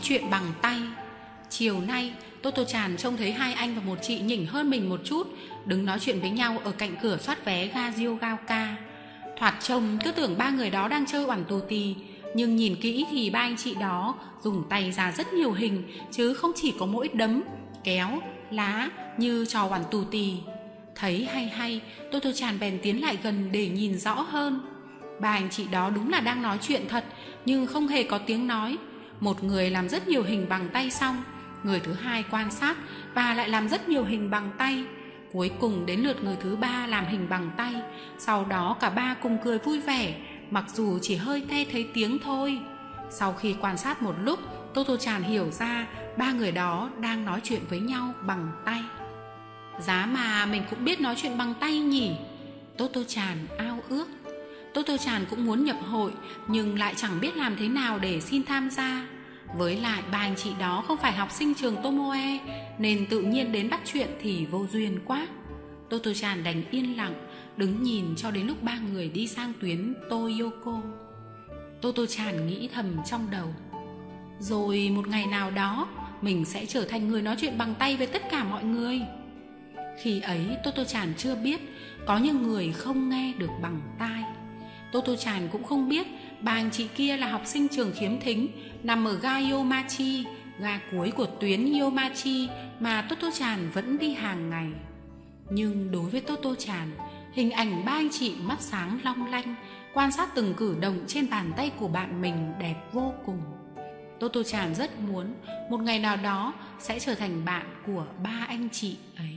chuyện bằng tay. Chiều nay Toto-chan trông thấy hai anh và một chị nhỉnh hơn mình một chút đứng nói chuyện với nhau ở cạnh cửa soát vé ga Ryogaoka. Thoạt trông cứ tưởng ba người đó đang chơi oẳn tù tì, nhưng nhìn kỹ thì ba anh chị đó dùng tay ra rất nhiều hình, chứ không chỉ có mỗi đấm, kéo, lá như trò oẳn tù tì. Thấy hay, Toto-chan bèn tiến lại gần để nhìn rõ hơn. Ba anh chị đó đúng là đang nói chuyện thật, nhưng không hề có tiếng nói. Một người làm rất nhiều hình bằng tay xong, người thứ hai quan sát và lại làm rất nhiều hình bằng tay. Cuối cùng đến lượt người thứ ba làm hình bằng tay. Sau đó cả ba cùng cười vui vẻ, mặc dù chỉ hơi nghe thấy tiếng thôi. Sau khi quan sát một lúc, Toto-chan hiểu ra ba người đó đang nói chuyện với nhau bằng tay. Giá mà mình cũng biết nói chuyện bằng tay nhỉ? Toto-chan ao ước. Toto-chan cũng muốn nhập hội, nhưng lại chẳng biết làm thế nào để xin tham gia. Với lại ba anh chị đó không phải học sinh trường Tomoe, nên tự nhiên đến bắt chuyện thì vô duyên quá. Toto-chan đành yên lặng, đứng nhìn cho đến lúc ba người đi sang tuyến Toyoko. Toto-chan nghĩ thầm trong đầu, rồi một ngày nào đó mình sẽ trở thành người nói chuyện bằng tay với tất cả mọi người. Khi ấy Toto-chan chưa biết có những người không nghe được bằng tai. Toto-chan cũng không biết ba anh chị kia là học sinh trường khiếm thính nằm ở ga Yomachi, ga cuối của tuyến Yomachi mà Toto-chan vẫn đi hàng ngày. Nhưng đối với Toto-chan, hình ảnh ba anh chị mắt sáng long lanh quan sát từng cử động trên bàn tay của bạn mình đẹp vô cùng. Toto-chan rất muốn một ngày nào đó sẽ trở thành bạn của ba anh chị ấy.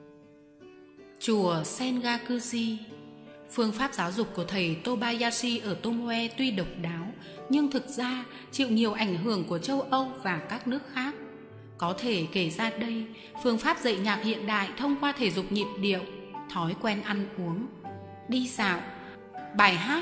Chùa Sengakuji. Phương pháp giáo dục của thầy Tobayashi ở Tomoe tuy độc đáo, nhưng thực ra chịu nhiều ảnh hưởng của châu Âu và các nước khác. Có thể kể ra đây, phương pháp dạy nhạc hiện đại thông qua thể dục nhịp điệu, thói quen ăn uống, đi dạo, bài hát,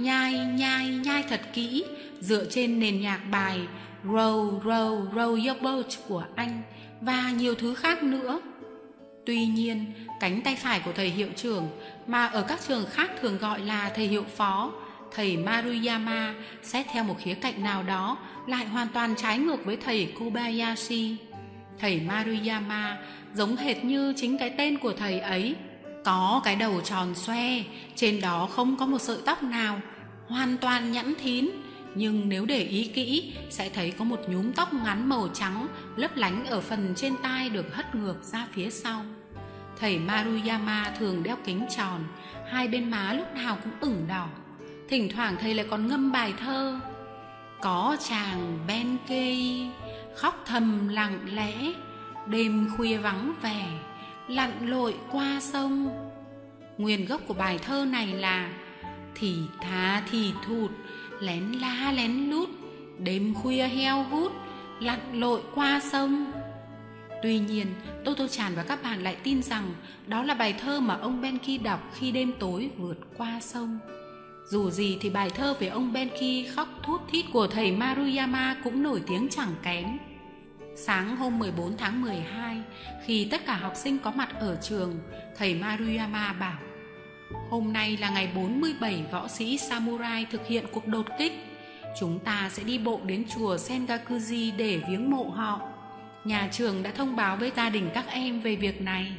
nhai thật kỹ, dựa trên nền nhạc bài Row, Row, Row Your Boat của Anh và nhiều thứ khác nữa. Tuy nhiên, cánh tay phải của thầy hiệu trưởng, mà ở các trường khác thường gọi là thầy hiệu phó, thầy Maruyama, xét theo một khía cạnh nào đó lại hoàn toàn trái ngược với thầy Kobayashi. Thầy Maruyama giống hệt như chính cái tên của thầy ấy, có cái đầu tròn xoe, trên đó không có một sợi tóc nào, hoàn toàn nhẵn thín. Nhưng nếu để ý kỹ sẽ thấy có một nhúm tóc ngắn màu trắng lấp lánh ở phần trên tai được hất ngược ra phía sau. Thầy Maruyama thường đeo kính tròn, hai bên má lúc nào cũng ửng đỏ. Thỉnh thoảng thầy lại còn ngâm bài thơ. Có chàng Benkei khóc thầm lặng lẽ, đêm khuya vắng vẻ, lặn lội qua sông. Nguyên gốc của bài thơ này là thì thà thì thụt, lén la lén lút, đêm khuya heo hút, lặn lội qua sông. Tuy nhiên, Toto-chan và các bạn lại tin rằng đó là bài thơ mà ông Benki đọc khi đêm tối vượt qua sông. Dù gì thì bài thơ về ông Benki khóc thút thít của thầy Maruyama cũng nổi tiếng chẳng kém. Sáng hôm 14 tháng 12, khi tất cả học sinh có mặt ở trường, thầy Maruyama bảo: hôm nay là ngày 47 võ sĩ samurai thực hiện cuộc đột kích. Chúng ta sẽ đi bộ đến chùa Sengakuji để viếng mộ họ. Nhà trường đã thông báo với gia đình các em về việc này.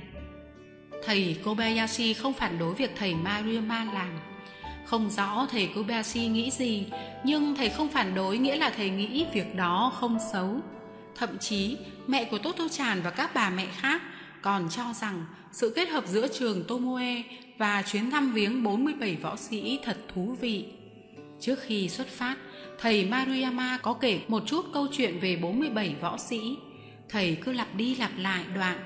Thầy Kobayashi không phản đối việc thầy Maruyama làm. Không rõ thầy Kobayashi nghĩ gì, nhưng thầy không phản đối nghĩa là thầy nghĩ việc đó không xấu. Thậm chí mẹ của Toto-chan và các bà mẹ khác còn cho rằng sự kết hợp giữa trường Tomoe và chuyến thăm viếng 47 võ sĩ thật thú vị. Trước khi xuất phát, thầy Maruyama có kể một chút câu chuyện về 47 võ sĩ. Thầy cứ lặp đi lặp lại đoạn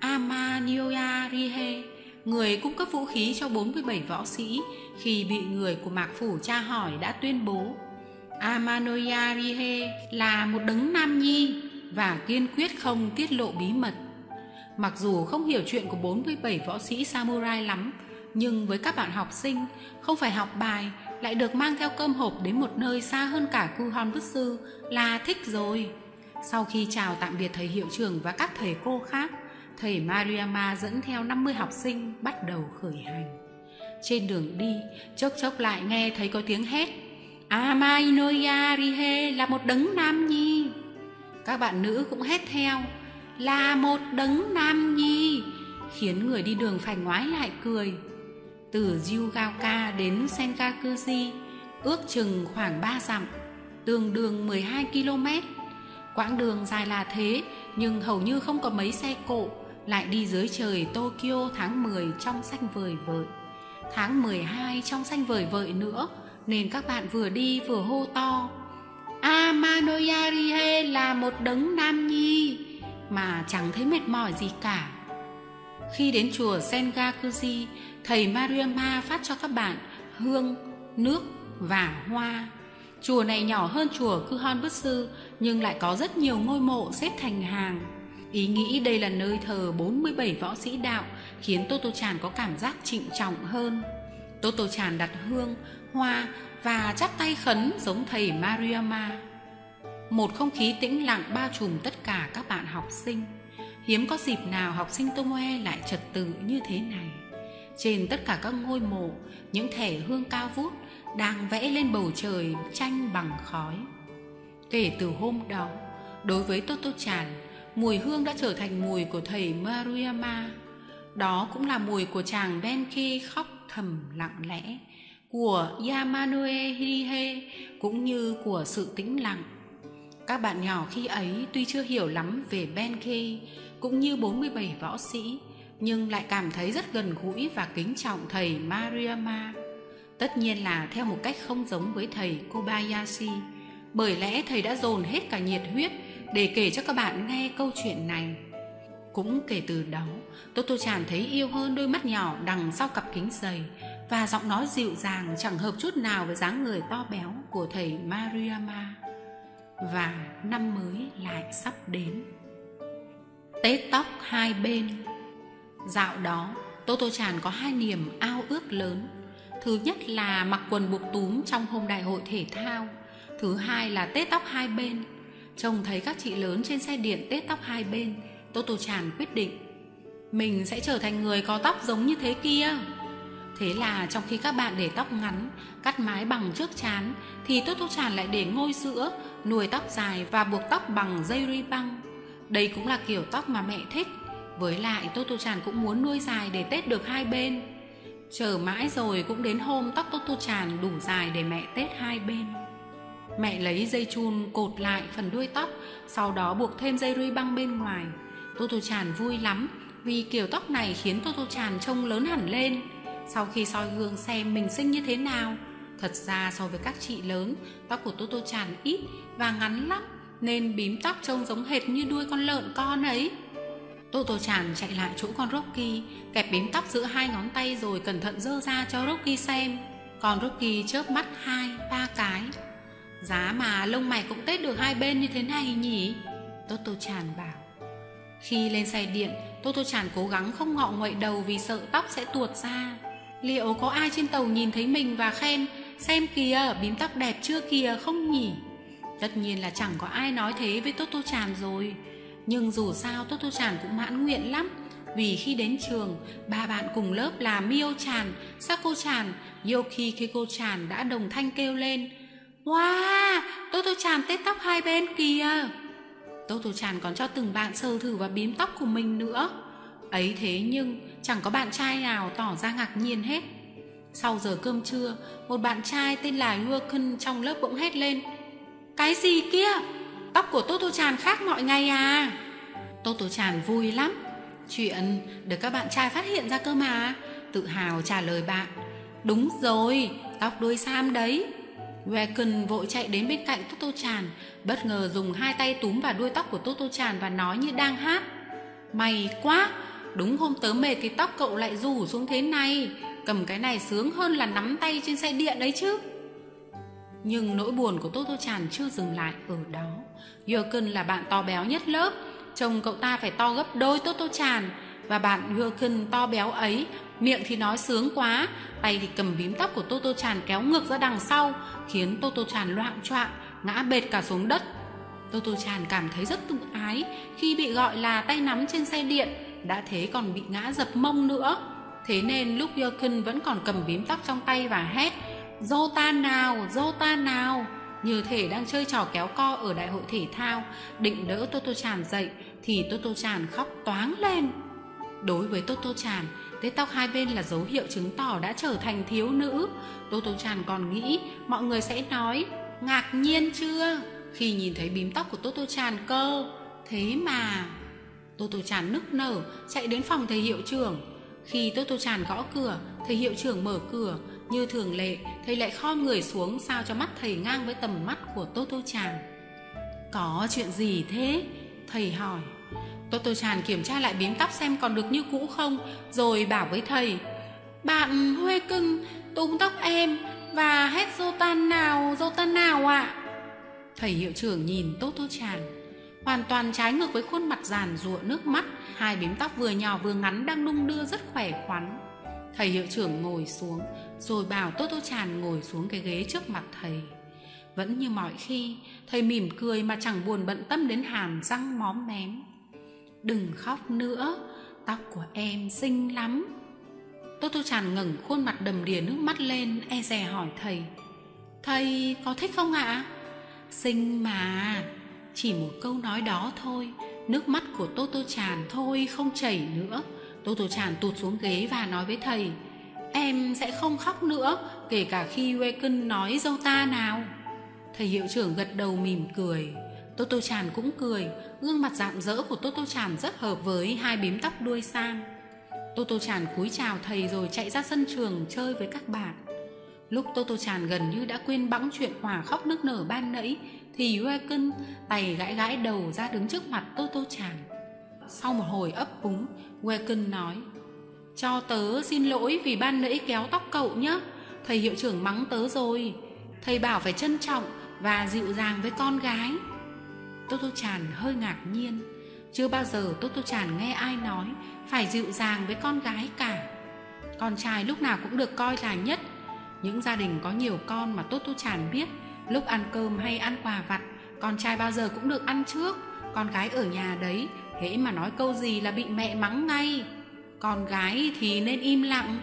Ama-nyoya Rihe, người cung cấp vũ khí cho 47 võ sĩ, khi bị người của Mạc Phủ tra hỏi đã tuyên bố Ama-nyoya Rihe là một đấng nam nhi và kiên quyết không tiết lộ bí mật. Mặc dù không hiểu chuyện của 47 võ sĩ samurai lắm, nhưng với các bạn học sinh, không phải học bài lại được mang theo cơm hộp đến một nơi xa hơn cả Kuhonbutsu là thích rồi. Sau khi chào tạm biệt thầy hiệu trưởng và các thầy cô khác, thầy Maruyama dẫn theo 50 học sinh bắt đầu khởi hành. Trên đường đi, chốc chốc lại nghe thấy có tiếng hét Ama-inoya Rihe là một đấng nam nhi. Các bạn nữ cũng hét theo, là một đấng nam nhi, khiến người đi đường phải ngoái lại cười. Từ Yugao đến Senkakuji ước chừng khoảng 3 dặm, tương đương 12 km. Quãng đường dài là thế, nhưng hầu như không có mấy xe cộ, lại đi dưới trời Tokyo tháng 10 trong xanh vời vợi, tháng 12 trong xanh vời vợi nữa, nên các bạn vừa đi vừa hô to, Amanoya Rihe là một đấng nam nhi, mà chẳng thấy mệt mỏi gì cả. Khi đến chùa Sengakuji, thầy Maruyama phát cho các bạn hương, nước và hoa. Chùa này nhỏ hơn chùa Kuhonbutsu, nhưng lại có rất nhiều ngôi mộ xếp thành hàng. Ý nghĩ đây là nơi thờ 47 võ sĩ đạo khiến Toto-chan có cảm giác trịnh trọng hơn. Toto-chan đặt hương, hoa và chắp tay khấn giống thầy Maruyama. Một không khí tĩnh lặng bao trùm tất cả các bạn học sinh. Hiếm có dịp nào học sinh Tomoe lại trật tự như thế này. Trên tất cả các ngôi mộ, những thẻ hương cao vút đang vẽ lên bầu trời tranh bằng khói. Kể từ hôm đó, đối với Toto-chan, mùi hương đã trở thành mùi của thầy Maruyama. Đó cũng là mùi của chàng Benkei khóc thầm lặng lẽ, của Yamanoe Hirihe, cũng như của sự tĩnh lặng. Các bạn nhỏ khi ấy tuy chưa hiểu lắm về Benkei cũng như 47 võ sĩ, nhưng lại cảm thấy rất gần gũi và kính trọng thầy Maruyama. Tất nhiên là theo một cách không giống với thầy Kobayashi, bởi lẽ thầy đã dồn hết cả nhiệt huyết để kể cho các bạn nghe câu chuyện này. Cũng kể từ đó, Toto-chan thấy yêu hơn đôi mắt nhỏ đằng sau cặp kính dày và giọng nói dịu dàng chẳng hợp chút nào với dáng người to béo của thầy Maruyama. Và năm mới lại sắp đến. Tết tóc hai bên. Dạo đó, Toto-chan có hai niềm ao ước lớn. Thứ nhất là mặc quần buộc túm trong hôm đại hội thể thao. Thứ hai là tết tóc hai bên. Trông thấy các chị lớn trên xe điện tết tóc hai bên, Toto-chan quyết định mình sẽ trở thành người có tóc giống như thế kia. Thế là trong khi các bạn để tóc ngắn, cắt mái bằng trước trán, thì Toto-chan lại để ngôi giữa, nuôi tóc dài và buộc tóc bằng dây ruy băng. Đây cũng là kiểu tóc mà mẹ thích. Với lại Toto-chan cũng muốn nuôi dài để tết được hai bên. Chờ mãi rồi cũng đến hôm tóc Toto-chan đủ dài để mẹ tết hai bên. Mẹ lấy dây chun cột lại phần đuôi tóc, sau đó buộc thêm dây ruy băng bên ngoài. Toto-chan vui lắm vì kiểu tóc này khiến Toto-chan trông lớn hẳn lên. Sau khi soi gương xem mình xinh như thế nào, thật ra so với các chị lớn, tóc của Toto-chan ít và ngắn lắm, nên bím tóc trông giống hệt như đuôi con lợn con ấy. Toto-chan chạy lại chỗ con Rocky, kẹp bím tóc giữa hai ngón tay rồi cẩn thận giơ ra cho Rocky xem. Còn Rocky chớp mắt 2-3 cái. Giá mà lông mày cũng tết được hai bên như thế này nhỉ? Toto-chan bảo. Khi lên xe điện, Toto-chan cố gắng không ngọ nguậy đầu vì sợ tóc sẽ tuột ra. Liệu có ai trên tàu nhìn thấy mình và khen, xem kìa, bím tóc đẹp chưa kìa, không nhỉ? Tất nhiên là chẳng có ai nói thế với Toto-chan rồi. Nhưng dù sao Toto-chan cũng mãn nguyện lắm. Vì khi đến trường, ba bạn cùng lớp là Mio-chan, Sako-chan, Yoki Keiko-chan đã đồng thanh kêu lên, wow, Toto-chan tết tóc hai bên kìa. Toto-chan còn cho từng bạn sờ thử vào bím tóc của mình nữa. Ấy thế nhưng chẳng có bạn trai nào tỏ ra ngạc nhiên hết. Sau giờ cơm trưa, một bạn trai tên là Yuken trong lớp bỗng hét lên, cái gì kia? Tóc của Toto-chan khác mọi ngày à? Toto-chan vui lắm. Chuyện được các bạn trai phát hiện ra cơ mà. Tự hào trả lời bạn, đúng rồi, tóc đuôi sam đấy. Yuken vội chạy đến bên cạnh Toto-chan, bất ngờ dùng hai tay túm vào đuôi tóc của Toto-chan và nói như đang hát, may quá, đúng hôm tớ mệt thì tóc cậu lại rủ xuống thế này. Cầm cái này sướng hơn là nắm tay trên xe điện đấy chứ. Nhưng nỗi buồn của Toto-chan chưa dừng lại ở đó. Yuken là bạn to béo nhất lớp, trông cậu ta phải to gấp đôi Toto-chan. Và bạn Yuken to béo ấy, miệng thì nói sướng quá, tay thì cầm bím tóc của Toto-chan kéo ngược ra đằng sau, khiến Toto-chan loạng choạng ngã bệt cả xuống đất. Toto-chan cảm thấy rất tự ái khi bị gọi là tay nắm trên xe điện, đã thế còn bị ngã dập mông nữa. Thế nên lúc Yuken vẫn còn cầm bím tóc trong tay và hét, dô ta nào, dô ta nào, như thể đang chơi trò kéo co ở đại hội thể thao. Định đỡ Toto-chan dậy thì Toto-chan khóc toáng lên. Đối với Toto-chan, tết tóc hai bên là dấu hiệu chứng tỏ đã trở thành thiếu nữ. Toto-chan còn nghĩ mọi người sẽ nói ngạc nhiên chưa khi nhìn thấy bím tóc của Toto-chan cơ. Thế mà Toto-chan nức nở chạy đến phòng thầy hiệu trưởng. Khi Toto-chan gõ cửa, thầy hiệu trưởng mở cửa. Như thường lệ, thầy lại khom người xuống sao cho mắt thầy ngang với tầm mắt của Toto-chan. Có chuyện gì thế? Thầy hỏi. Toto-chan kiểm tra lại bím tóc xem còn được như cũ không, rồi bảo với thầy: bạn Huê cưng túm tóc em và hết Jotan nào ạ? Thầy hiệu trưởng nhìn Toto-chan. Hoàn toàn trái ngược với khuôn mặt giàn giụa nước mắt, hai bím tóc vừa nhỏ vừa ngắn đang đung đưa rất khỏe khoắn. Thầy hiệu trưởng ngồi xuống, rồi bảo Toto-chan ngồi xuống cái ghế trước mặt thầy. Vẫn như mọi khi, thầy mỉm cười mà chẳng buồn bận tâm đến hàm răng móm mém. Đừng khóc nữa, tóc của em xinh lắm. Toto-chan ngẩng khuôn mặt đầm đìa nước mắt lên, e dè hỏi thầy: thầy có thích không ạ? Xinh mà. Chỉ một câu nói đó thôi, nước mắt của Toto-chan thôi không chảy nữa. Toto-chan tụt xuống ghế và nói với thầy: em sẽ không khóc nữa, kể cả khi Waken nói Jota nào. Thầy hiệu trưởng gật đầu mỉm cười. Toto-chan cũng cười. Gương mặt rạng rỡ của Toto-chan rất hợp với hai bím tóc đuôi sam. Toto-chan cúi chào thầy rồi chạy ra sân trường chơi với các bạn. Lúc Toto-chan gần như đã quên bẵng chuyện hòa khóc nức nở ban nãy thì Waken tay gãi gãi đầu ra đứng trước mặt Toto-chan. Sau một hồi ấp úng, Waken nói: cho tớ xin lỗi vì ban nãy kéo tóc cậu nhé. Thầy hiệu trưởng mắng tớ rồi. Thầy bảo phải trân trọng và dịu dàng với con gái. Toto-chan hơi ngạc nhiên. Chưa bao giờ Toto-chan nghe ai nói phải dịu dàng với con gái cả. Con trai lúc nào cũng được coi là nhất. Những gia đình có nhiều con mà Toto-chan biết, lúc ăn cơm hay ăn quà vặt, con trai bao giờ cũng được ăn trước. Con gái ở nhà đấy, hễ mà nói câu gì là bị mẹ mắng ngay. Con gái thì nên im lặng.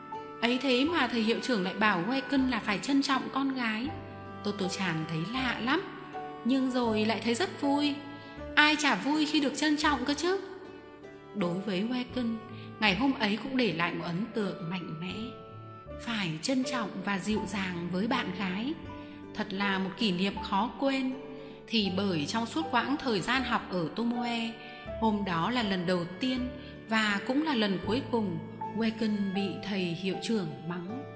Ấy thế mà thầy hiệu trưởng lại bảo Waken là phải trân trọng con gái. Toto-chan thấy lạ lắm, nhưng rồi lại thấy rất vui. Ai chả vui khi được trân trọng cơ chứ. Đối với Waken, ngày hôm ấy cũng để lại một ấn tượng mạnh mẽ. Phải trân trọng và dịu dàng với bạn gái, thật là một kỷ niệm khó quên. Thì bởi trong suốt quãng thời gian học ở Tomoe, hôm đó là lần đầu tiên và cũng là lần cuối cùng Waken bị thầy hiệu trưởng mắng.